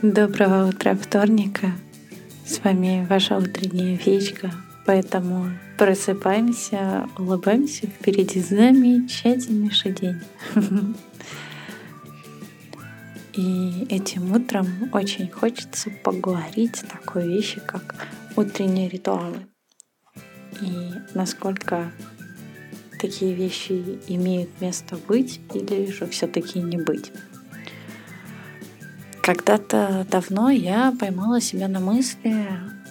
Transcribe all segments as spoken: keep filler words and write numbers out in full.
Доброго утра вторника. С вами ваша утренняя феечка. Поэтому просыпаемся, улыбаемся. Впереди замечательнейший день. И этим утром очень хочется поговорить о такой вещи, как утренние ритуалы. И насколько такие вещи имеют место быть или же все-таки не быть. Когда-то давно я поймала себя на мысли,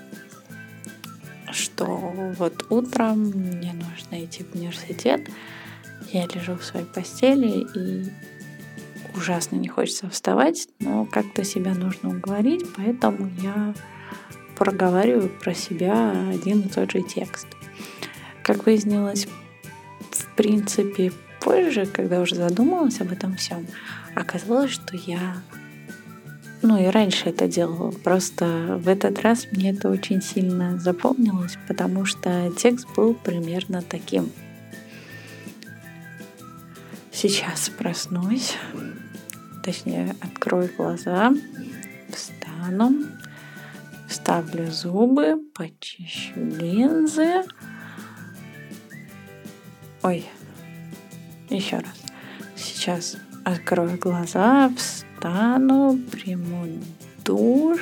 что вот утром мне нужно идти в университет, я лежу в своей постели и ужасно не хочется вставать, но как-то себя нужно уговорить, поэтому я проговариваю про себя один и тот же текст. Как выяснилось, в принципе, позже, когда уже задумалась об этом всем, оказалось, что я Ну и раньше это делала, просто в этот раз мне это очень сильно запомнилось, потому что текст был примерно таким. Сейчас проснусь, точнее открою глаза, встану, вставлю зубы, почищу линзы. Ой, еще раз. Сейчас открою глаза, встану, приму душ,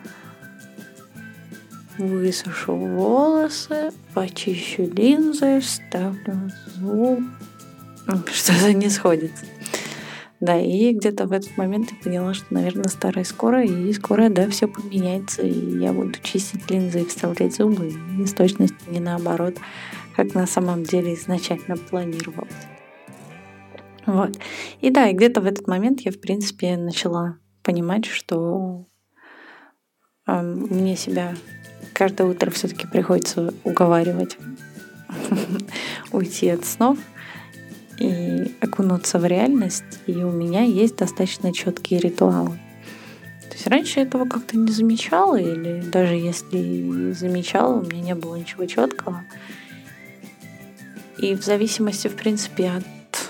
высушу волосы, почищу линзы, вставлю зуб. Что-то не сходится. Да, и где-то в этот момент я поняла, что, наверное, старое скоро, и скоро, да, все поменяется, и я буду чистить линзы и вставлять зубы, и с точностью не наоборот, как на самом деле изначально планировалось. Вот. И да, и где-то в этот момент я, в принципе, начала понимать, что э, мне себя каждое утро все-таки приходится уговаривать уйти от снов и окунуться в реальность. И у меня есть достаточно четкие ритуалы. То есть раньше я этого как-то не замечала, или даже если замечала, у меня не было ничего четкого. И в зависимости, в принципе, от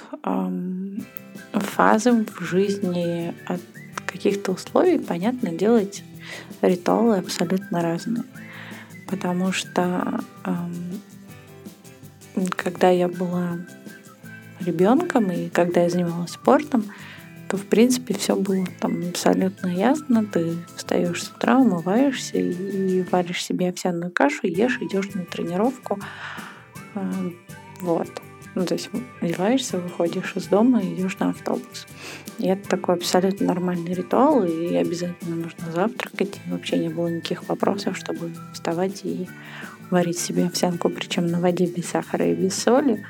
фазы в жизни, от каких-то условий, понятно, делать ритуалы абсолютно разные. Потому что эм, когда я была ребенком и когда я занималась спортом, то в принципе все было там абсолютно ясно. Ты встаешь с утра, умываешься и варишь себе овсяную кашу, ешь, идешь на тренировку. Э, вот. Ну, то есть одеваешься, выходишь из дома и идешь на автобус. И это такой абсолютно нормальный ритуал, и обязательно нужно завтракать. И вообще не было никаких вопросов, чтобы вставать и варить себе овсянку, причем на воде без сахара и без соли.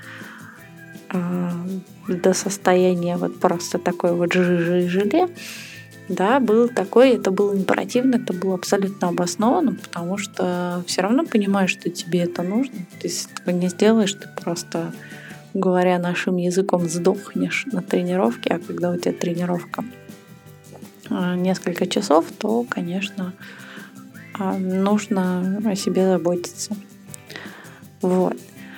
До состояния вот просто такой вот жижи и желе. Да, был такой, это было императивно, это было абсолютно обоснованно, потому что все равно понимаешь, что тебе это нужно. То есть ты не сделаешь, ты просто, говоря нашим языком, сдохнешь на тренировке, а когда у тебя тренировка несколько часов, то, конечно, нужно о себе заботиться. Вот.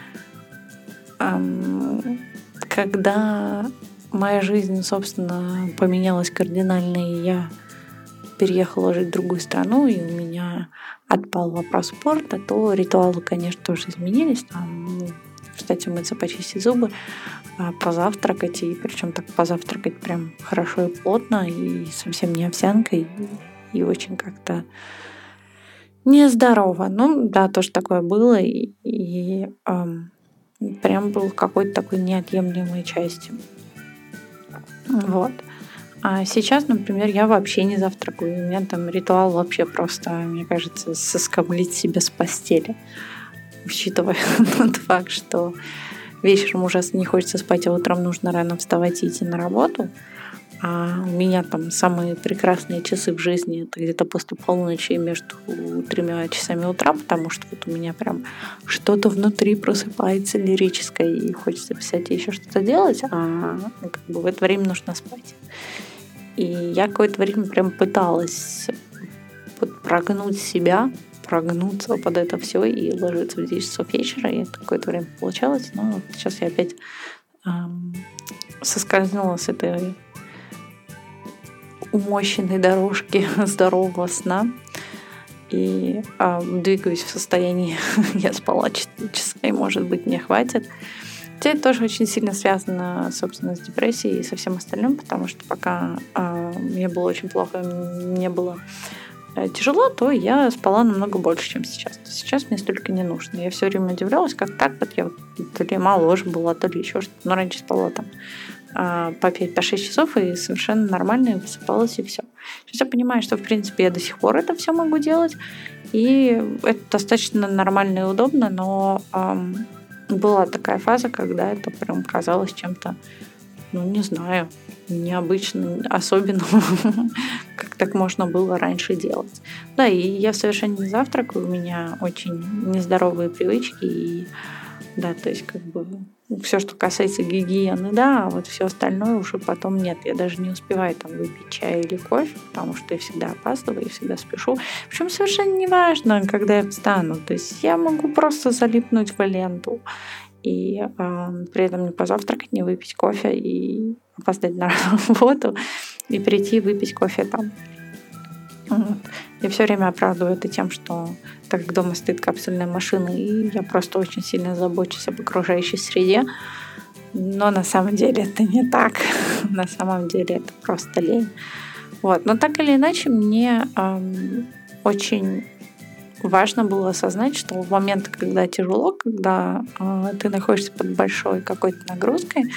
Когда моя жизнь, собственно, поменялась кардинально, и я переехала жить в другую страну, и у меня отпал вопрос спорта, то ритуалы, конечно, тоже изменились. Там, кстати, умыться, почистить зубы, позавтракать, и причем так позавтракать прям хорошо и плотно, и совсем не овсянкой, и очень как-то нездорово. Ну, да, тоже такое было, и, и эм, прям был какой-то такой неотъемлемой частью. Вот. А сейчас, например, я вообще не завтракаю. У меня там ритуал вообще просто, мне кажется, соскоблить себя с постели. Учитывая тот факт, что вечером ужасно не хочется спать, а утром нужно рано вставать и идти на работу. А у меня там самые прекрасные часы в жизни это где-то после полуночи между тремя часами утра, потому что вот у меня прям что-то внутри просыпается лирическое и хочется писать и еще что-то делать, а как бы в это время нужно спать. И я какое-то время прям пыталась вот прогнуть себя, прогнуться под это все и ложиться в десять часов вечера, и это какое-то время получалось, но вот сейчас я опять эм, соскользнула с этой умощенной дорожке здорового сна и э, двигаюсь в состоянии я спала четыре часа, и, может быть, мне хватит. Это тоже очень сильно связано, собственно, с депрессией и со всем остальным, потому что пока э, мне было очень плохо, мне было э, тяжело, то я спала намного больше, чем сейчас. Сейчас мне столько не нужно. Я все время удивлялась, как так вот я вот, то ли моложе была, то ли еще что-то. Но раньше спала там э, по пять-шесть часов и совершенно нормально, и высыпалась, и все. Сейчас я понимаю, что, в принципе, я до сих пор это все могу делать, и это достаточно нормально и удобно, но... Э, Была такая фаза, когда это прям казалось чем-то, ну, не знаю, необычным, особенным, как так можно было раньше делать. Да, и я совершенно не завтракаю, у меня очень нездоровые привычки, и да, то есть как бы все, что касается гигиены, да, а вот все остальное уже потом нет. Я даже не успеваю там выпить чай или кофе, потому что я всегда опаздываю, я всегда спешу. Причем совершенно не важно, когда я встану. То есть я могу просто залипнуть в ленту и э, при этом не позавтракать, не выпить кофе и опоздать на работу и прийти выпить кофе там. Вот. Я все время оправдываю это тем, что так как дома стоит капсульная машина, и я просто очень сильно забочусь об окружающей среде. Но на самом деле это не так. На самом деле это просто лень. Вот. Но так или иначе, мне эм, очень важно было осознать, что в момент, когда тяжело, когда э, ты находишься под большой какой-то нагрузкой,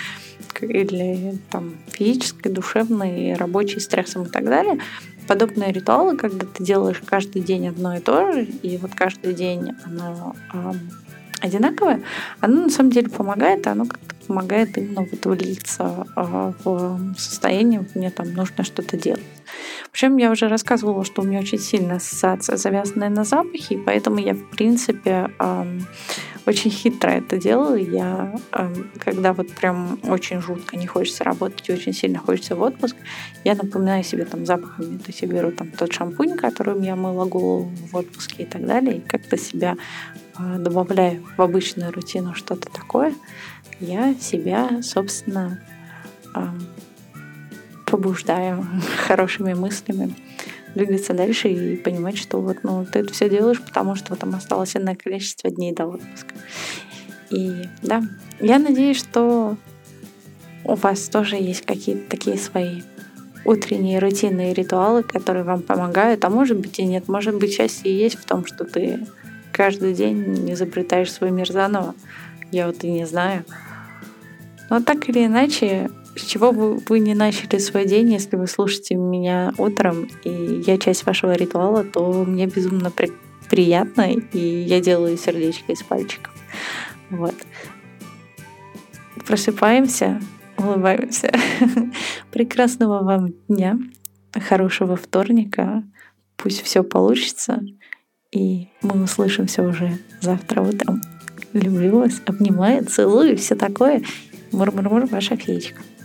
или там физической, душевной, рабочей, стрессом и так далее, подобные ритуалы, когда ты делаешь каждый день одно и то же, и вот каждый день оно э, одинаковое, оно на самом деле помогает, и оно как-то помогает именно вот влиться э, в состояние, мне там нужно что-то делать. Причем я уже рассказывала, что у меня очень сильная ассоциация, завязанная на запахи, и поэтому я, в принципе, э, очень хитро это делаю. Я, э, когда вот прям очень жутко не хочется работать и очень сильно хочется в отпуск, я напоминаю себе там запахами. То есть я беру там тот шампунь, которым я мыла голову в отпуске и так далее, и как-то себя э, добавляю в обычную рутину что-то такое. Я себя, собственно, э, побуждаю хорошими мыслями двигаться дальше и понимать, что вот, ну, ты это все делаешь, потому что там осталось иное количество дней до отпуска. И да, я надеюсь, что у вас тоже есть какие-то такие свои утренние рутинные ритуалы, которые вам помогают, а может быть и нет. Может быть, счастье есть в том, что ты каждый день изобретаешь свой мир заново. Я вот и не знаю. Но так или иначе, с чего бы вы не начали свой день, если вы слушаете меня утром, и я часть вашего ритуала, то мне безумно при- приятно, и я делаю сердечко из пальчиков. Вот. Просыпаемся, улыбаемся. Прекрасного вам дня, хорошего вторника, пусть все получится, и мы услышимся уже завтра утром. Люблю вас, обнимаю, целую, все такое. Мур-мур-мур, ваша феечка.